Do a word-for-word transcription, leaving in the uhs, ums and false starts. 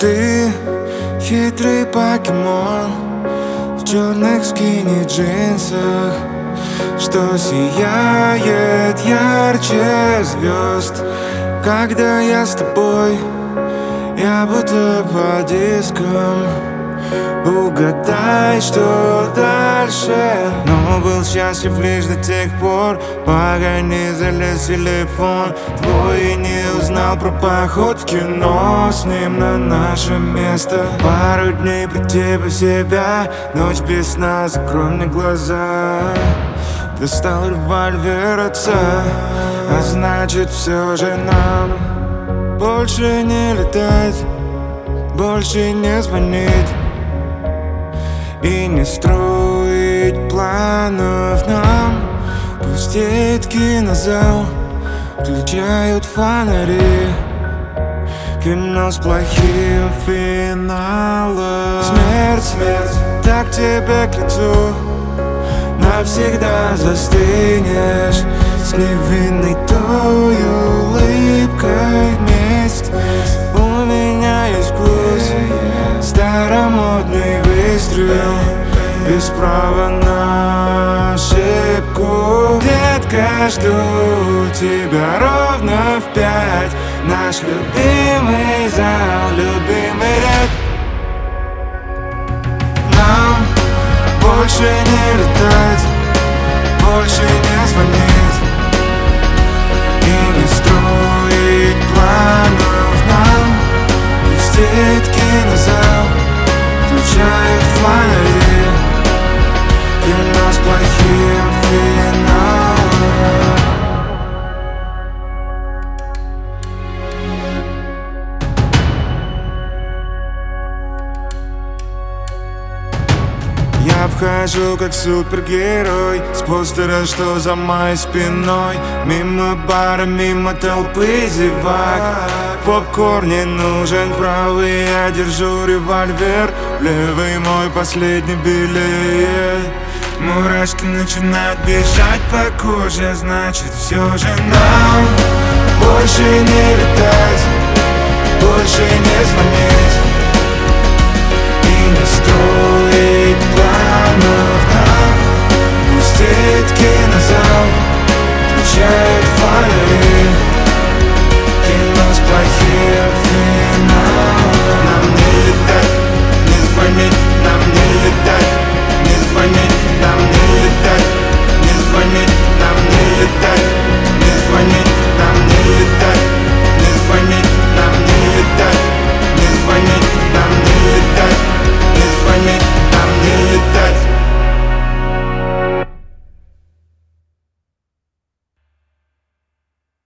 Ты хитрый покемон в черных скини-джинсах, что сияет ярче звезд. Когда я с тобой, я будто по дискам. Угадай, что дальше. Но был счастлив лишь до тех пор, пока не залез в телефон твой и не узнал про поход в кино с ним на наше место. Пару дней прийти в себя, ночь без сна, закрой мне глаза. Достал револьвер отца, а значит все же нам больше не летать, больше не звонить и не строить планов нам. Пустеет кинозал, включают фонари. Кино с плохим финалом. Смерть, смерть, так тебе к лицу. Навсегда застынешь с невинной той улыбкой. Месть, у меня есть вкус, старомодный выстрел, без права на ошибку. Детка, жду тебя ровно в пять. Наш любимый зал, любимый ряд. Нам больше не летать, больше не звонить и не строить планов нам. Пустеет кинозал, включают фонари. Кино с плохим финалом. Я вхожу как супергерой с постера, что за моей спиной. Мимо бара, мимо толпы зевак. Попкорн не нужен, правый, я держу револьвер. Левый мой последний билет. Мурашки начинают бежать по коже, значит все же нам больше не летать, больше не звонить и не строить планов нам. Пустеет кинозал, включает фонари.